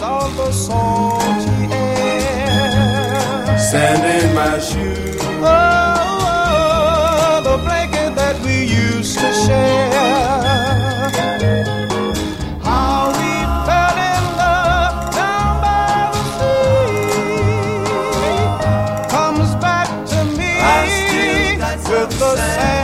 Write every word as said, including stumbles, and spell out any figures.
of the salty air. Sand in my shoes. Oh, oh, the blanket that we used to share. How we fell in love down by the sea comes back to me with the sand.